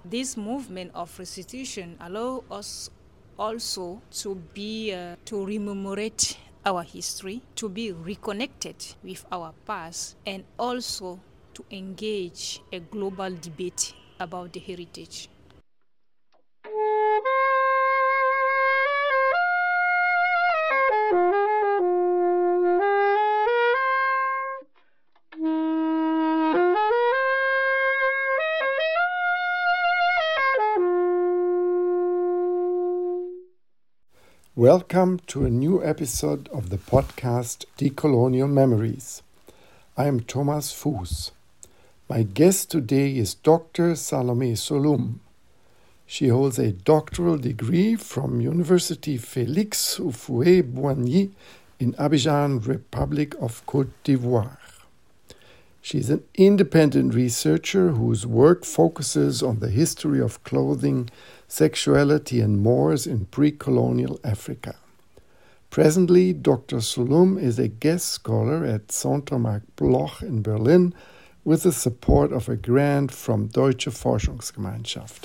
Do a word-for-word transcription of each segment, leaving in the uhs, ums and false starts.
This movement of restitution allows us also to be uh, to rememorate our history, to be reconnected with our past, and also to engage a global debate about the heritage. Welcome to a new episode of the podcast Decolonial Memories. I am Thomas Fuß. My guest today is Doctor Salome Solum. She holds a doctoral degree from University Félix Houphouët-Boigny in Abidjan, Republic of Côte d'Ivoire. She is an independent researcher whose work focuses on the history of clothing, sexuality and mores in pre-colonial Africa. Presently, Doctor Solum is a guest scholar at Centre Marc Bloch in Berlin with the support of a grant from Deutsche Forschungsgemeinschaft.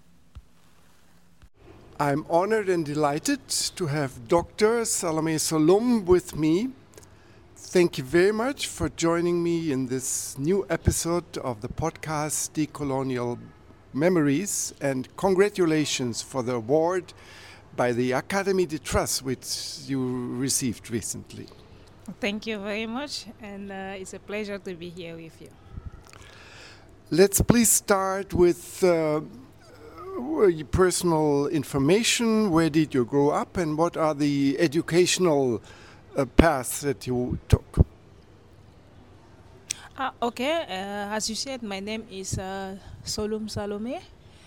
I'm honored and delighted to have Doctor Salome Solum with me. Thank you very much for joining me in this new episode of the podcast Decolonial Memories, and congratulations for the award by the Académie de Trust, which you received recently. Thank you very much, and uh, it's a pleasure to be here with you. Let's please start with uh, your personal information. Where did you grow up, and what are the educational uh, paths that you took? Uh, okay, uh, as you said, my name is uh, Solum Salome.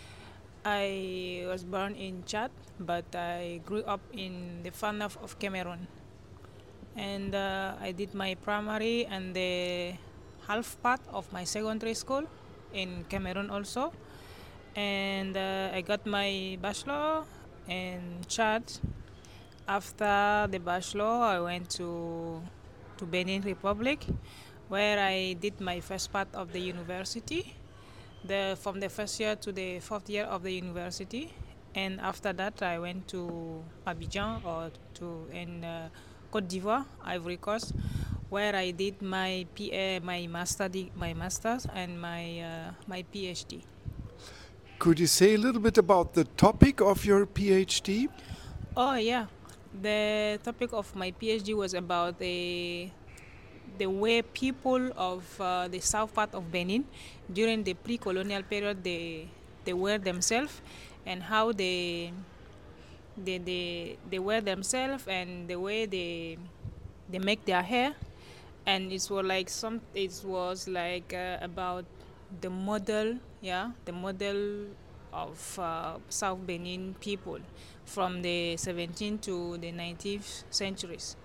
I was born in Chad, but I grew up in the far north of Cameroon. And uh, I did my primary and the half part of my secondary school in Cameroon also. And uh, I got my bachelor in Chad. After the bachelor, I went to to Benin Republic, where I did my first part of the university, the from the first year to the fourth year of the university. And after that, I went to Abidjan or to in uh, Côte d'Ivoire, Ivory Coast, where I did my P A, my master, my masters and my uh, my PhD. Could you say a little bit about the topic of your PhD? Oh yeah, the topic of my PhD was about the the way people of uh, the south part of Benin during the pre-colonial period they they were themselves, and how they they they, they wear themselves and the way they they make their hair. And it was like some it was like uh, about the model yeah the model of uh, South Benin people from the seventeenth to the nineteenth centuries.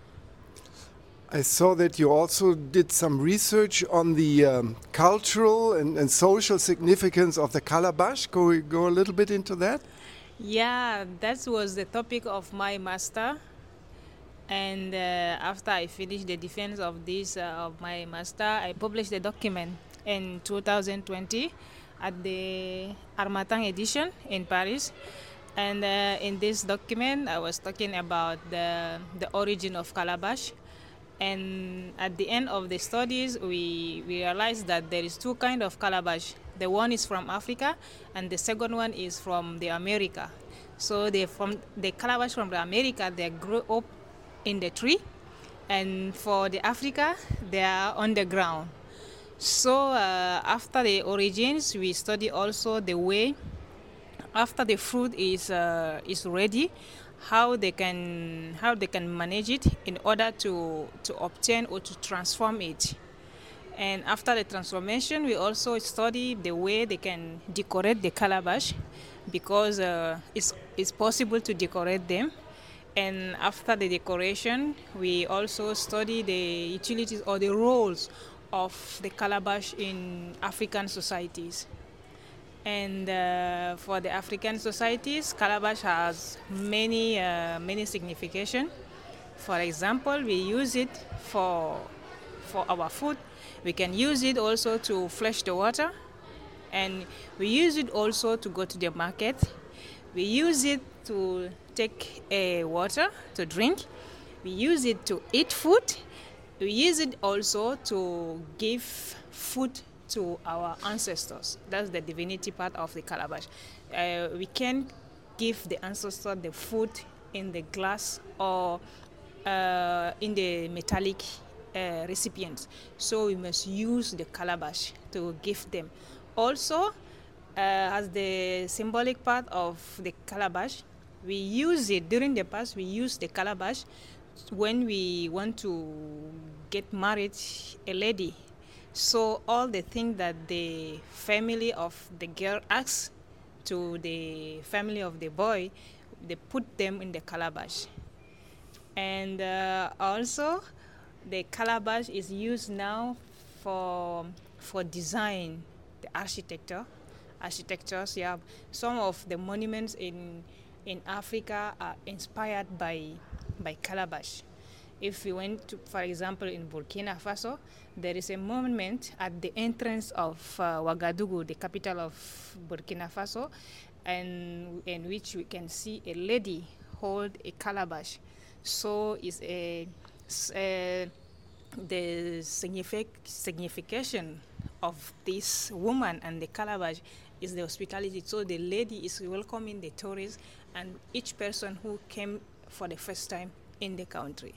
I saw that you also did some research on the um, cultural and, and social significance of the calabash. Go we go a little bit into that? Yeah, that was the topic of my master. And uh, after I finished the defense of this uh, of my master, I published the document in two thousand twenty at the Harmattan edition in Paris. And uh, in this document, I was talking about the the origin of calabash. And at the end of the studies, we, we realized that there is two kinds of calabash. The one is from Africa, and the second one is from the America. So they from the calabash from the America, they grow up in the tree, and for the Africa, they are on the ground. So uh, after the origins, we study also the way after the fruit is uh, is ready, how they can how they can manage it in order to to obtain or to transform it. And after the transformation, we also study the way they can decorate the calabash, because uh, it's it's possible to decorate them. And after the decoration, we also study the utilities or the roles of the calabash in African societies. And uh, for the African societies, calabash has many uh, many signification. For example, we use it for for our food. We can use it also to flush the water. And we use it also to go to the market. We use it to take uh, water to drink. We use it to eat food. We use it also to give food to our ancestors. That's the divinity part of the calabash. Uh, we can give the ancestor the food in the glass or uh, in the metallic uh, recipients. So we must use the calabash to give them. Also, uh, as the symbolic part of the calabash, we use it during the past. We use the calabash when we want to get married a lady. So all the things that the family of the girl asks to the family of the boy, they put them in the calabash. And uh, also, the calabash is used now for for design, the architecture, architectures. Yeah, some of the monuments in in Africa are inspired by by calabash. If we went to, for example, in Burkina Faso, there is a monument at the entrance of uh, Ouagadougou, the capital of Burkina Faso, and in which we can see a lady hold a calabash. So it's a, a the signific, signification of this woman and the calabash is the hospitality. So the lady is welcoming the tourists and each person who came for the first time in the country.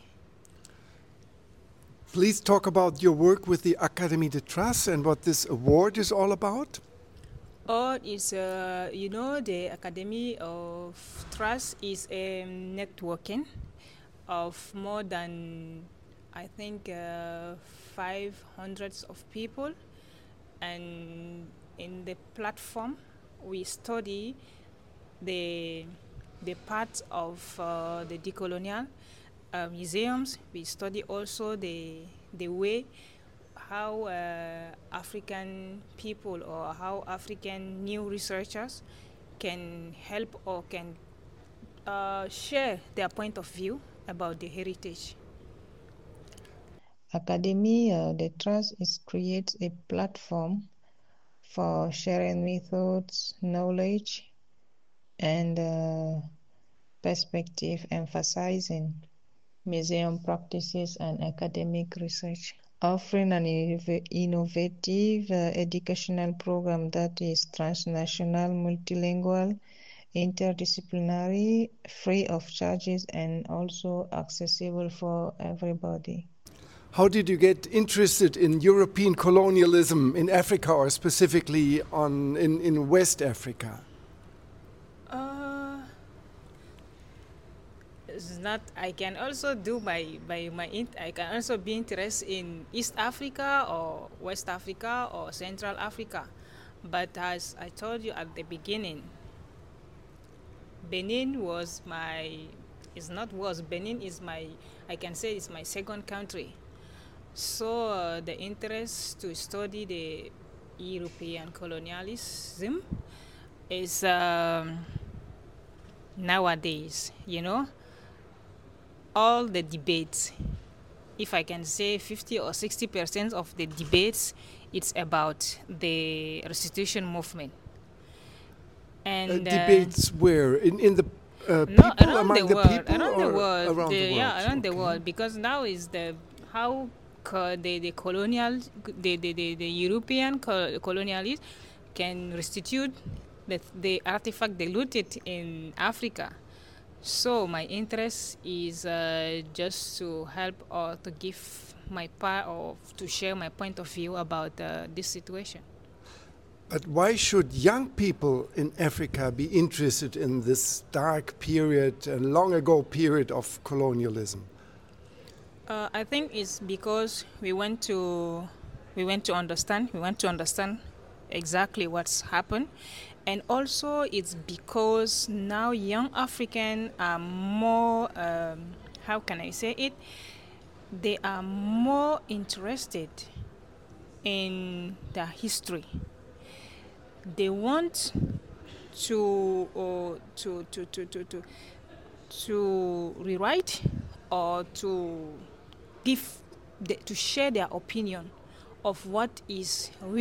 Please talk about your work with the Académie de Traces and what this award is all about. Oh, it's, uh, you know, the Academy of Traces is a networking of more than, I think, uh, five hundred of people. And in the platform, we study the, the parts of uh, the decolonial uh, museums. We study also the, the way how uh, African people or how African new researchers can help or can uh, share their point of view about the heritage. Académie uh, de Traces is creates a platform for sharing methods, knowledge, and uh, perspective, emphasizing museum practices and academic research, offering an innovative uh, educational program that is transnational, multilingual, interdisciplinary, free of charges, and also accessible for everybody. How did you get interested in European colonialism in Africa, or specifically on in, in West Africa? Uh, it's not. I can also do by by my. Int, I can also be interested in East Africa or West Africa or Central Africa, but as I told you at the beginning, Benin was my. It's not was Benin is my. I can say it's my second country. So uh, the interest to study the European colonialism is um, nowadays, you know, all the debates, if I can say fifty or sixty percent of the debates, it's about the restitution movement. And uh, debates uh, where? In, in the uh, no, people, around among the, the world, people? Around the world. Around the, the world? Yeah, around okay. the world, because now is the how the, the colonial, the, the, the, the European colonialists can restitute the, the artifact they looted in Africa. So my interest is uh, just to help or to give my part or to share my point of view about uh, this situation. But why should young people in Africa be interested in this dark period, a long ago period of colonialism? Uh, I think it's because we want to, we want to understand. We want to understand exactly what's happened, and also it's because now young Africans are more. Um, how can I say it? They are more interested in their history. They want to, uh, to, to, to, to, to, to rewrite or to give, the, to share their opinion of what is real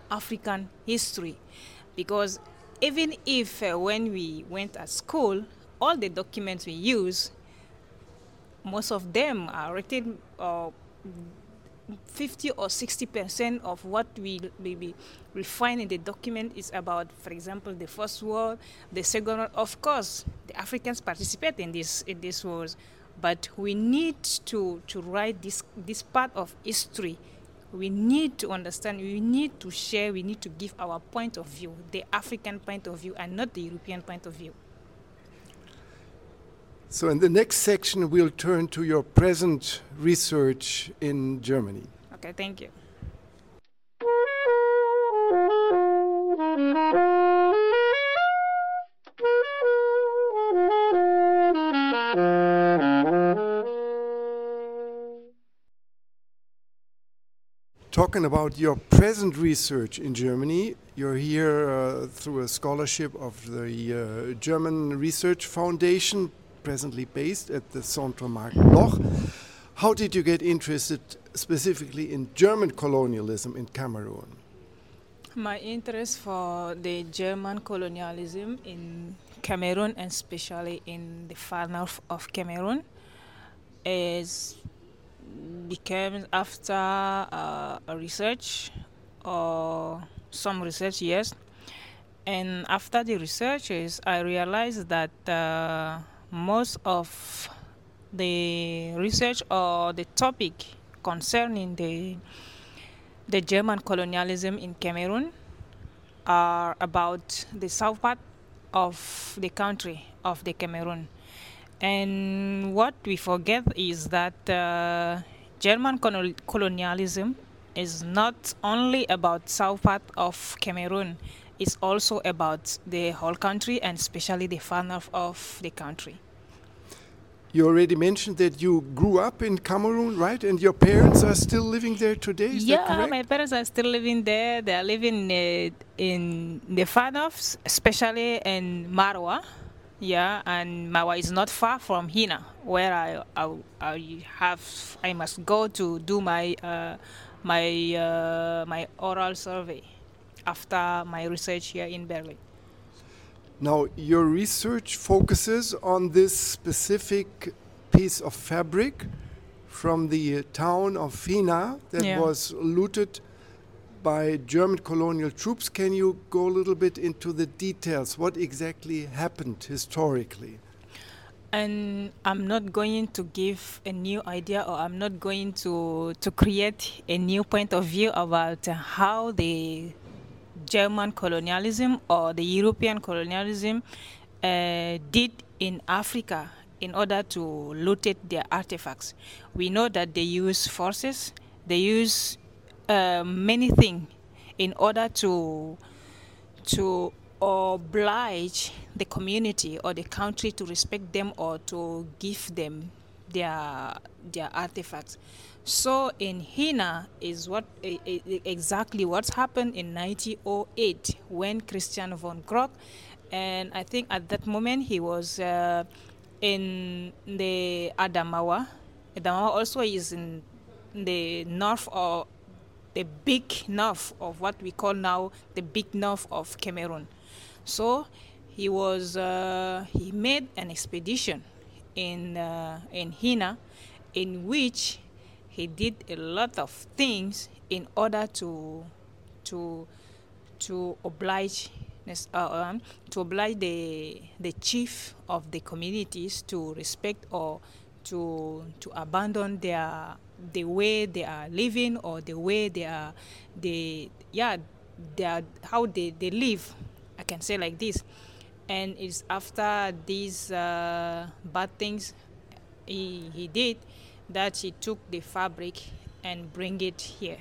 African history, because even if uh, when we went at school, all the documents we use, most of them are written uh, fifty or sixty percent of what we, we, we, we find in the document is about, for example, the First War, the Second War. Of course, the Africans participate in this in these wars, but we need to, to write this, this part of history. We need to understand, we need to share, we need to give our point of view, the African point of view, and not the European point of view. So in the next section, we'll turn to your present research in Germany. Okay, thank you. Talking about your present research in Germany, you're here uh, through a scholarship of the uh, German Research Foundation, presently based at the Centre Marc Bloch. How did you get interested specifically in German colonialism in Cameroon? My interest for the German colonialism in Cameroon, and especially in the far north of Cameroon, is became after uh, a research or some research, yes. And after the researches, I realized that uh, most of the research or the topic concerning the the German colonialism in Cameroon are about the south part of the country of the Cameroon. And what we forget is that uh, German colon colonialism is not only about south part of Cameroon, it's also about the whole country, and especially the far north of the country. You already mentioned that you grew up in Cameroon, right? And your parents are still living there today, is yeah, that correct? My parents are still living there. They are living uh, in the far north, especially in Marwa. Yeah, and Marwa is not far from Hina, where I, I, I have I must go to do my uh, my uh, my oral survey after my research here in Berlin. Now, your research focuses on this specific piece of fabric from the town of Hina that Yeah. was looted by German colonial troops. Can you go a little bit into the details? What exactly happened historically? And I'm not going to give a new idea, or I'm not going to, to create a new point of view about how the German colonialism or the European colonialism uh, did in Africa in order to loot their artifacts. We know that they use forces, they use uh, many things in order to to oblige the community or the country to respect them or to give them their their artifacts. So in Hina is what e- e- exactly what's happened in nineteen oh eight when Christian von Krock, and I think at that moment he was uh, in the Adamawa. Adamawa also is in the north, or the big north of what we call now the big north of Cameroon. So he was uh, he made an expedition in uh, in Hina, in which he did a lot of things in order to to to oblige uh, um, to oblige the the chief of the communities to respect or to to abandon their the way they are living, or the way they are they yeah they are, how they, they live, I can say like this. And it's after these uh, bad things he, he did that he took the fabric and bring it here.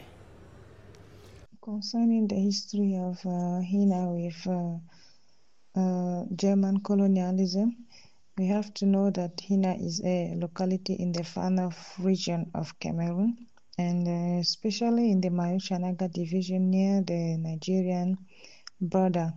Concerning the history of uh, Hina with uh, uh, German colonialism, we have to know that Hina is a locality in the far north region of Cameroon, and uh, especially in the Mayo-Chanaga division near the Nigerian border.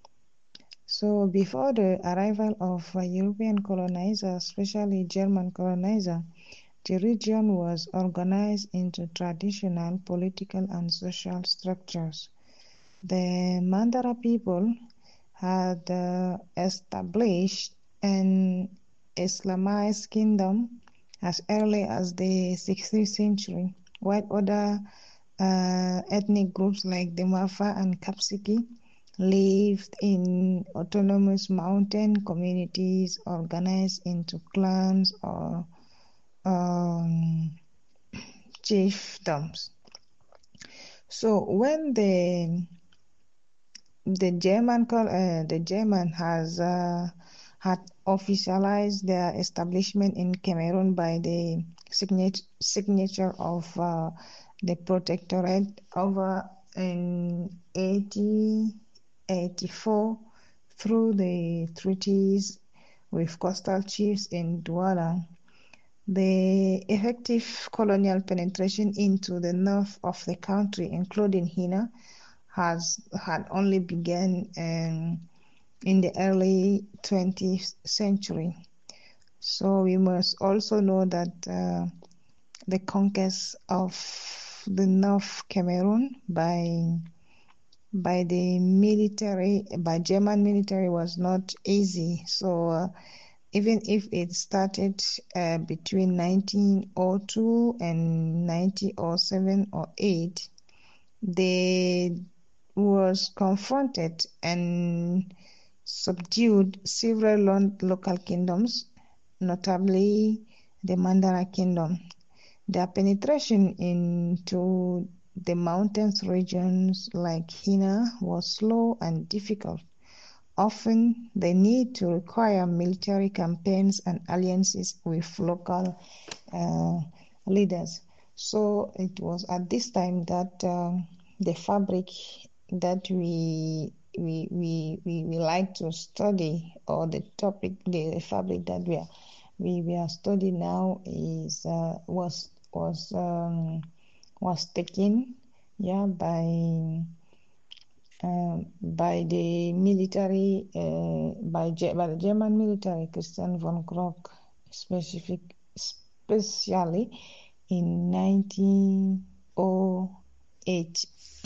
So before the arrival of uh, European colonizer, especially German colonizer, the region was organized into traditional political and social structures. The Mandara people had uh, established an Islamized kingdom as early as the sixteenth century, while other uh, ethnic groups like the Mafa and Kapsiki lived in autonomous mountain communities organized into clans or um, chiefdoms. So when the the German uh, the German has uh, had officialized their establishment in Cameroon by the signature signature of uh, the Protectorate over in eighteen eighty-four through the treaties with coastal chiefs in Douala. The effective colonial penetration into the north of the country, including Hina, has had only begun um, in the early twentieth century. So we must also know that uh, the conquest of the North Cameroon by by the military, by German military was not easy. So uh, even if it started uh, between nineteen oh two and nineteen oh seven or eight, they was confronted and subdued several local kingdoms, notably the Mandara Kingdom. Their penetration into the mountains regions like Hina was slow and difficult. Often they need to require military campaigns and alliances with local uh, leaders. So it was at this time that uh, the fabric that we we, we we we like to study, or the topic, the fabric that we are we, we are studying now is uh, was was um, was taken yeah by uh, by the military uh, by, by the German military, Christian von Grock, specific especially in nineteen oh eight.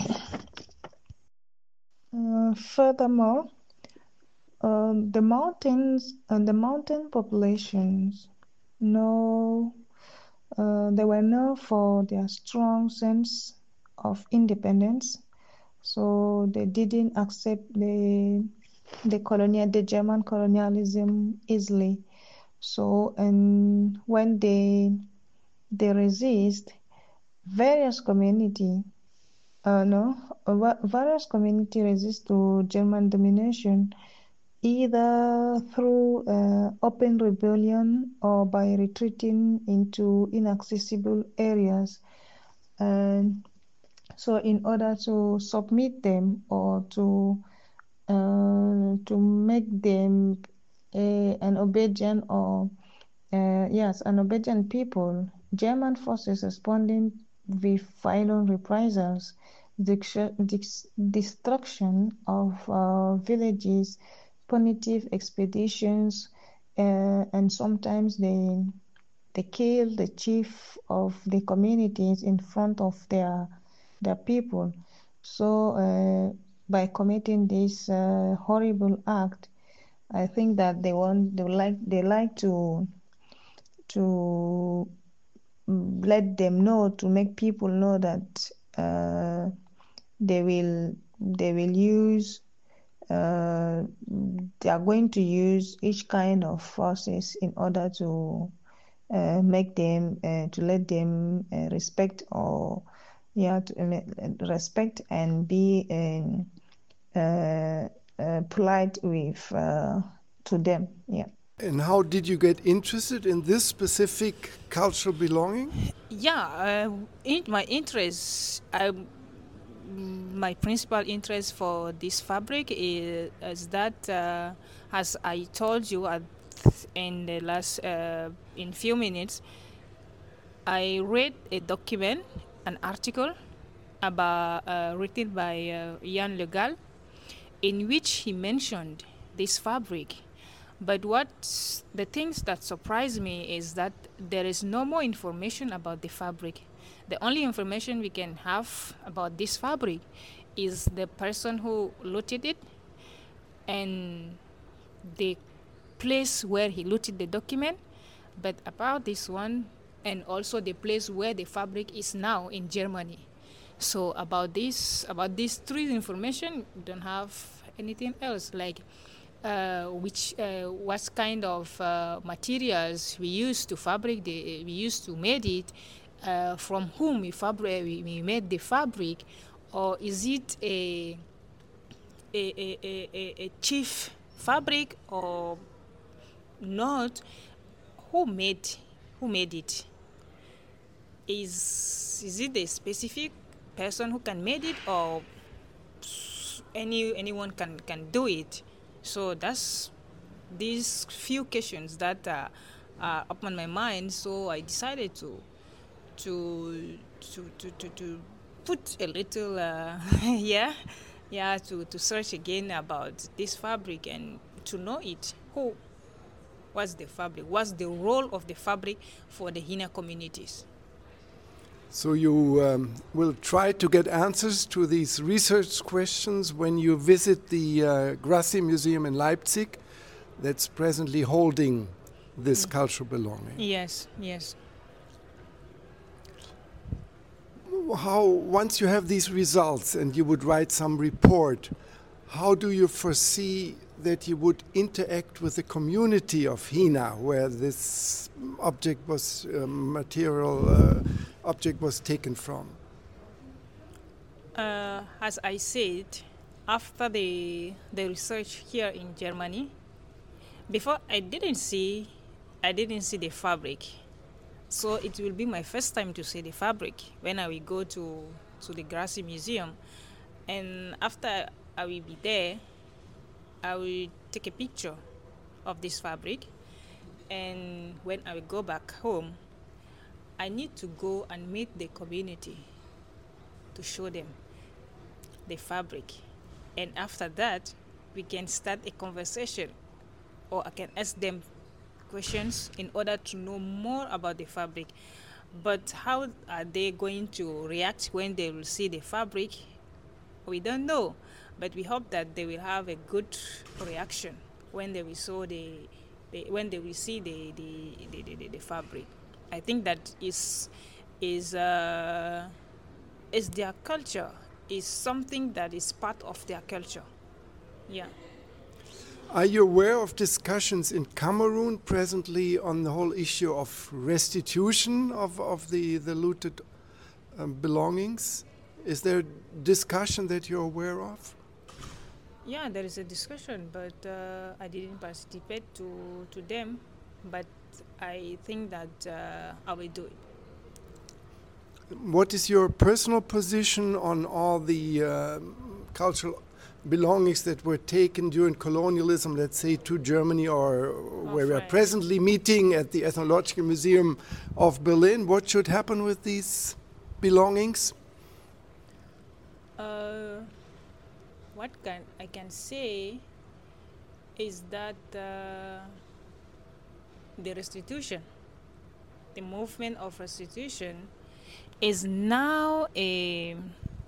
Uh, furthermore, uh, the mountains and uh, the mountain populations know uh, they were known for their strong sense of independence, so they didn't accept the the colonial the German colonialism easily. So and when they they resist, various community uh, no uh, various community resist to German domination, either through uh, open rebellion or by retreating into inaccessible areas. And so in order to submit them or to uh, to make them a, an obedient or uh, yes, an obedient people, German forces responding with violent reprisals, destruction of uh, villages, punitive expeditions, uh, and sometimes they they kill the chief of the communities in front of their their people. So uh, by committing this uh, horrible act, I think that they want they like they like to to let them know, to make people know that uh, they will they will use uh, they are going to use each kind of forces in order to uh, make them uh, to let them uh, respect or yeah to, uh, respect and be uh, uh, uh, polite with uh, to them. Yeah. And how did you get interested in this specific cultural belonging? Yeah, uh, in my interest, I, my principal interest for this fabric is, is that, uh, as I told you at, in the last uh, in few minutes, I read a document, an article about uh, written by uh, Yann Le Gall, in which he mentioned this fabric. But what the things that surprised me is that there is no more information about the fabric. The only information we can have about this fabric is the person who looted it and the place where he looted the document, but about this one, and also the place where the fabric is now in Germany. So about this, about these three information, we don't have anything else, like uh, which, uh, what kind of uh, materials we used to fabric the, we used to made it, uh, from whom we fabric, we, we made the fabric, or is it a a, a, a, a, a chief fabric or not? Who made who made it? Is is it a specific person who can made it, or any anyone can can do it? So that's these few questions that uh, are up on my mind. So I decided to to to to to, to put a little uh, yeah yeah to, to search again about this fabric and to know it. Who was the fabric? What's the role of the fabric for the Hina communities? So you um, will try to get answers to these research questions when you visit the uh, Grassi Museum in Leipzig that's presently holding this mm. cultural belonging. Yes, yes. How, once you have these results and you would write some report, how do you foresee that you would interact with the community of Hina, where this object was uh, material uh, object was taken from? Uh, as I said, after the the research here in Germany, before I didn't see, I didn't see the fabric, so it will be my first time to see the fabric when I will go to to the Grassi Museum, and after I will be there, I will take a picture of this fabric, and when I will go back home, I need to go and meet the community to show them the fabric. And after that, we can start a conversation, or I can ask them questions in order to know more about the fabric. But how are they going to react when they will see the fabric? We don't know. But we hope that they will have a good reaction when they will saw the, the when they will see the the, the, the, the fabric. I think that is is uh, is their culture, is something that is part of their culture. Yeah. Are you aware of discussions in Cameroon presently on the whole issue of restitution of, of the, the looted um, belongings? Is there discussion that you're aware of? Yeah, there is a discussion, but uh, I didn't participate to, to them, but I think that uh, I will do it. What is your personal position on all the uh, cultural belongings that were taken during colonialism, let's say to Germany, or oh, where we are presently meeting at the Ethnological Museum of Berlin? What should happen with these belongings? Uh, what can I can say is that uh, the restitution, the movement of restitution, is now a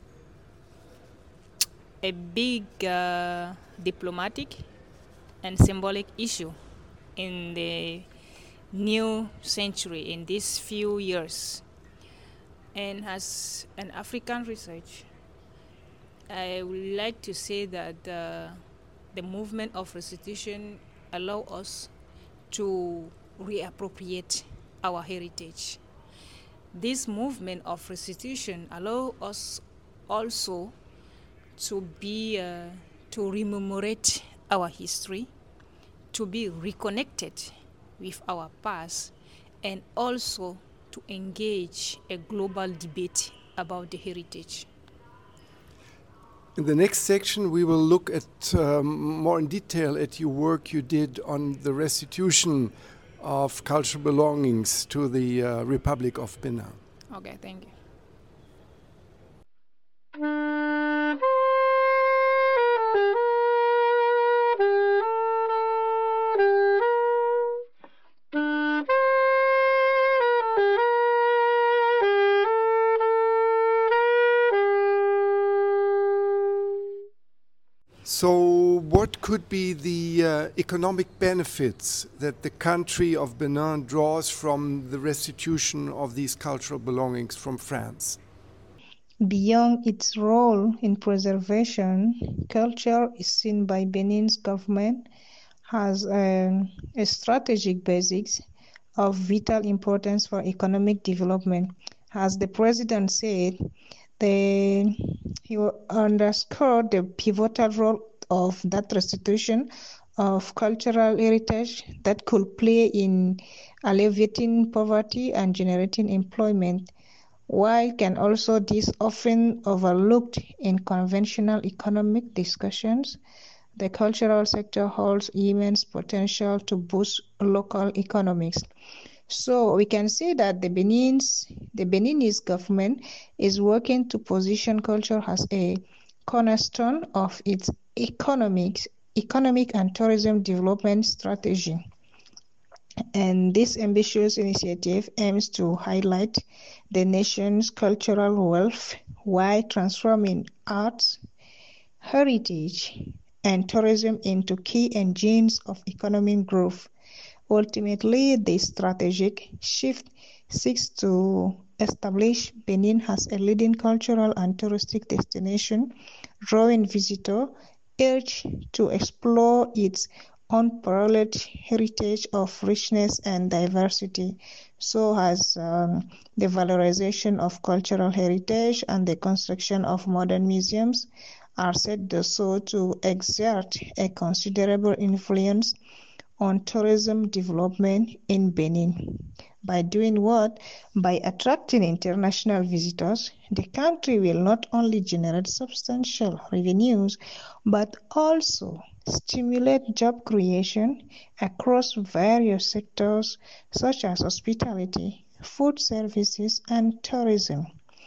a big uh, diplomatic and symbolic issue in the new century, in these few years. And as an African research, I would like to say that uh, the movement of restitution allow us to reappropriate our heritage. This movement of restitution allow us also to be uh, to rememorate our history, to be reconnected with our past, and also to engage a global debate about the heritage. In the next section, we will look at um, more in detail at your work you did on the restitution of cultural belongings to the uh, Republic of Benin. Okay, thank you. could be the uh, economic benefits that the country of Benin draws from the restitution of these cultural belongings from France? Beyond its role in preservation, culture is seen by Benin's government as a, a strategic basis of vital importance for economic development. As the president said, the, he underscored the pivotal role of that restitution of cultural heritage that could play in alleviating poverty and generating employment. Why can also this often overlooked in conventional economic discussions? The cultural sector holds immense potential to boost local economics. So we can say that the Benin's, the Beninese government is working to position culture as a cornerstone of its economic, economic and tourism development strategy. And this ambitious initiative aims to highlight the nation's cultural wealth while transforming arts, heritage, and tourism into key engines of economic growth. Ultimately, this strategic shift seeks to establish Benin as a leading cultural and touristic destination, drawing visitors urged to explore its unparalleled heritage of richness and diversity, so as um, the valorization of cultural heritage and the construction of modern museums are said also to exert a considerable influence on tourism development in Benin. By doing what? By attracting international visitors, the country will not only generate substantial revenues, but also stimulate job creation across various sectors such as hospitality, food services, and tourism.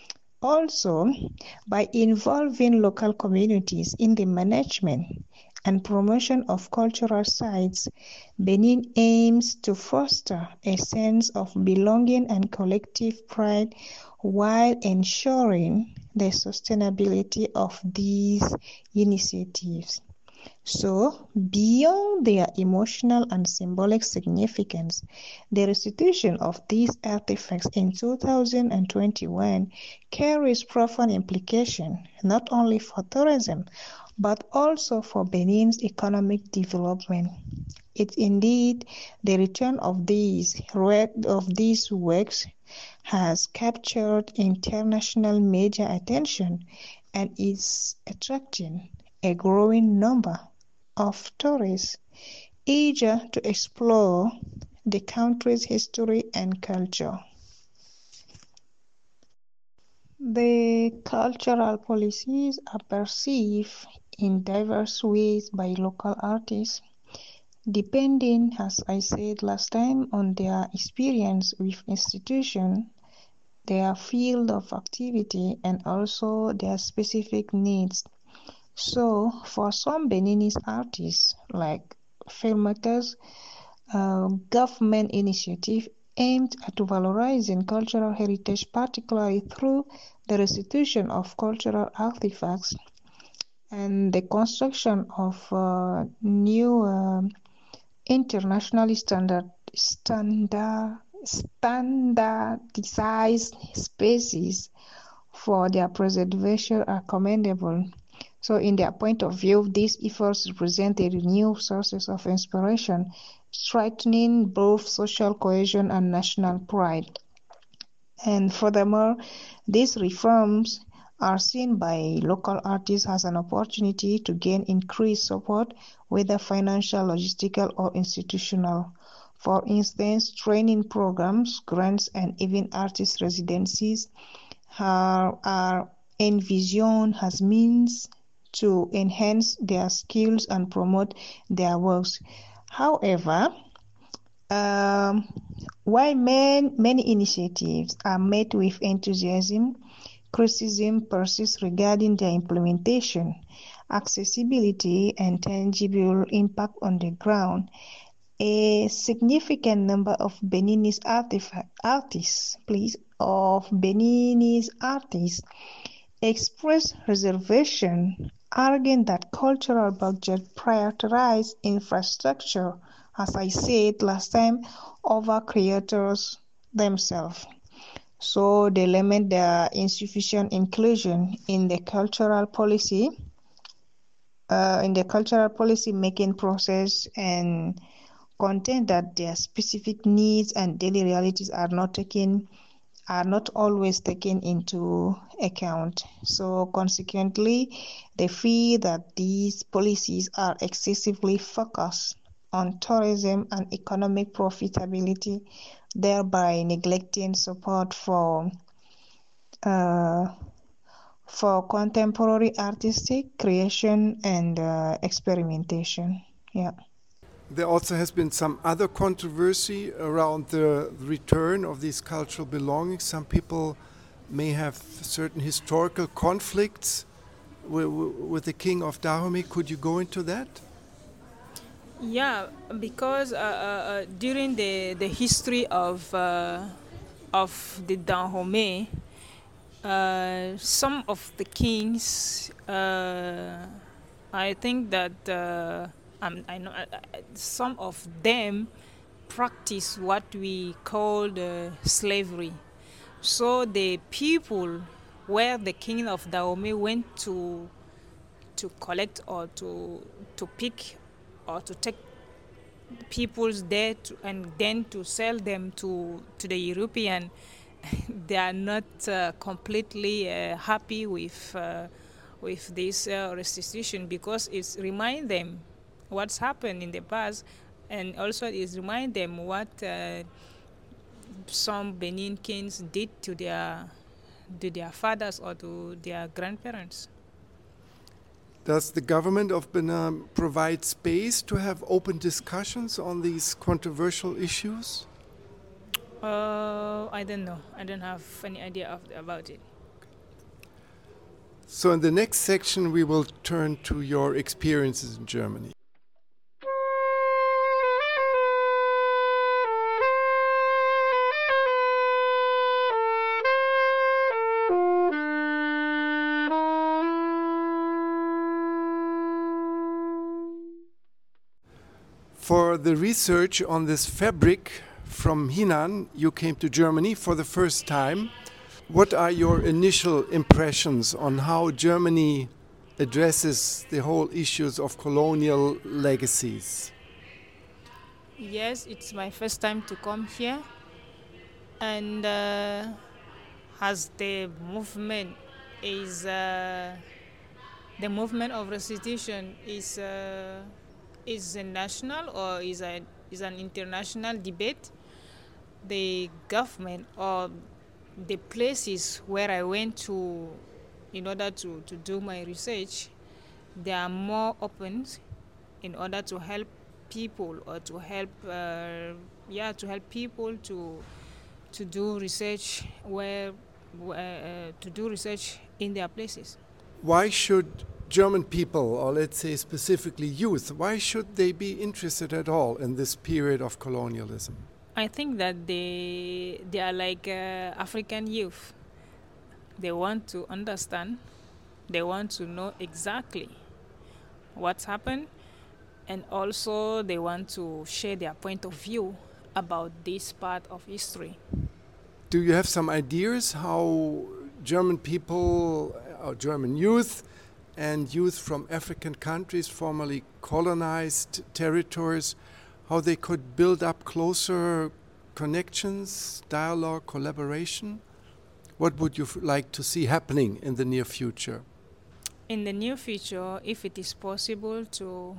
Also, by involving local communities in the management and promotion of cultural sites, Benin aims to foster a sense of belonging and collective pride while ensuring the sustainability of these initiatives. So, beyond their emotional and symbolic significance, the restitution of these artifacts in two thousand twenty-one carries profound implications not only for tourism, but also for Benin's economic development. It's indeed the return of these, of these works has captured international media attention and is attracting a growing number of tourists eager to explore the country's history and culture. The cultural policies are perceived in diverse ways by local artists, depending, as I said last time, on their experience with institutions, their field of activity, and also their specific needs. So, for some Beninese artists, like filmmakers, uh, government initiative aimed at valorizing cultural heritage, particularly through the restitution of cultural artifacts and the construction of uh, new uh, internationally standard, standard, standardized spaces for their preservation are commendable. So in their point of view, these efforts represent a renewed sources of inspiration, strengthening both social cohesion and national pride. And furthermore, these reforms are seen by local artists as an opportunity to gain increased support, whether financial, logistical, or institutional. For instance, training programs, grants, and even artist residencies are, are envisioned as means to enhance their skills and promote their works. However, um, while man, many initiatives are met with enthusiasm, criticism persists regarding their implementation, accessibility, and tangible impact on the ground. A significant number of Beninese artists, please, of Beninese artists express reservation arguing that cultural budget prioritize infrastructure, as I said last time, over creators themselves. So they limit the insufficient inclusion in the cultural policy, uh, in the cultural policy making process, and contend that their specific needs and daily realities are not taken are not always taken into account. So consequently, they feel that these policies are excessively focused on tourism and economic profitability, thereby neglecting support for uh, for contemporary artistic creation and uh, experimentation. Yeah. There also has been some other controversy around the return of these cultural belongings. Some people may have certain historical conflicts with, with the king of Dahomey. Could you go into that? Yeah, because uh, uh, uh, during the, the history of uh, of the Dahomey, uh, some of the kings, uh, I think that uh, um, I know uh, uh, some of them practice what we call the slavery. So the people where the king of Dahomey went to to collect or to to pick or to take people's there to, and then to sell them to to the European, they are not uh, completely uh, happy with uh, with this uh, restitution, because it's remind them what's happened in the past, and also it's remind them what uh, some Benin kings did to their to their fathers or to their grandparents. Does the government of Benin provide space to have open discussions on these controversial issues? Uh, I don't know. I don't have any idea of, about it. So in the next section, we will turn to your experiences in Germany. For the research on this fabric from Henan, you came to Germany for the first time. What are your initial impressions on how Germany addresses the whole issues of colonial legacies? Yes, it's my first time to come here, and uh, as the movement is uh, the movement of restitution is uh, is a national or is a is an international debate. The government or the places where I went to in order to, to do my research, they are more open in order to help people or to help uh, yeah to help people to to do research where uh, to do research in their places. Why should German people, or let's say specifically youth, why should they be interested at all in this period of colonialism? I think that they they are like uh, African youth. They want to understand. They want to know exactly what's happened, and also they want to share their point of view about this part of history. Do you have some ideas how German people, or German youth, and youth from African countries, formerly colonized territories, how they could build up closer connections, dialogue, collaboration? What would you f- like to see happening in the near future? In the near future, if it is possible to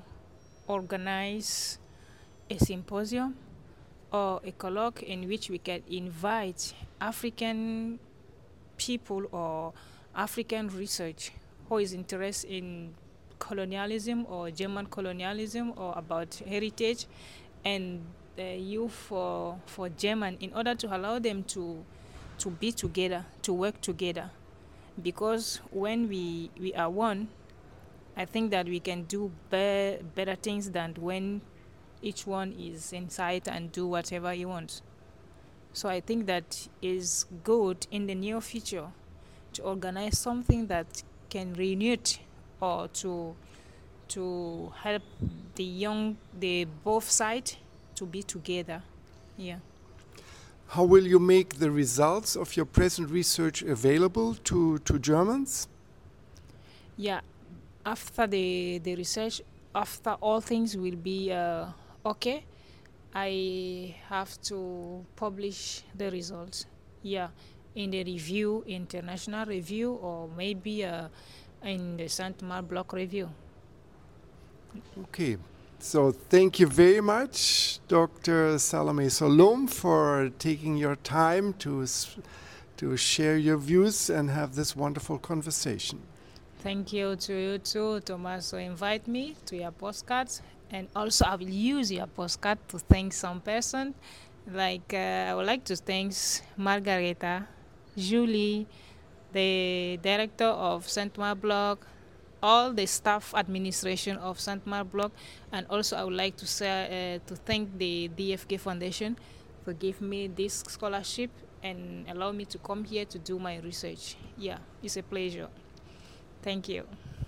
organize a symposium or a colloque in which we can invite African people or African research who is interested in colonialism or German colonialism or about heritage, and uh, youth for for German, in order to allow them to to be together, to work together, because when we we are one, I think that we can do be- better things than when each one is inside and do whatever he wants. So I think that is good in the near future to organize something that can reunite or to to help the young, the both sides to be together. Yeah. How will you make the results of your present research available to, to Germans? Yeah, after the, the research, after all things will be uh, okay, I have to publish the results. Yeah, in the review, international review, or maybe uh, in the Saint Marc Block review. Okay, so thank you very much, Doctor Salome Solom, for taking your time to, to share your views and have this wonderful conversation. Thank you to you too, Thomas, to invite me to your postcards. And also I will use your postcard to thank some person. Like uh, I would like to thank Margareta, Julie, the director of Saint Marc Block, all the staff administration of Saint Marc Block, and also I would like to say uh, to thank the D F K Foundation for giving me this scholarship and allow me to come here to do my research. Yeah, it's a pleasure. Thank you.